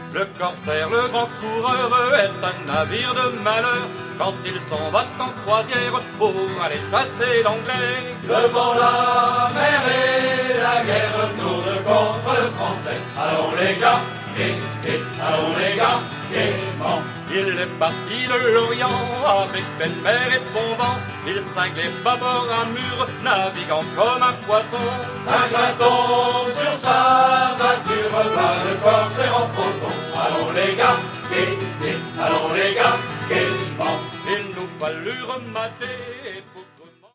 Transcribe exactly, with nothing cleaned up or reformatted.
Le corsaire, le grand coureur, est un navire de malheur quand il s'en va en croisière pour aller chasser l'anglais. Devant la mer et la guerre tourne contre le français. Allons les gars, vite, vite, allons les gars, gaiement. Il est parti de l'Orient avec belle mer et bon vent. Il cinglait bâbord à mur, naviguant comme un poisson. Un gratton sur sa nature, va le corsaire en poton. Allons les gars, vite, vite, allons les gars, gaiement. Il nous fallut remater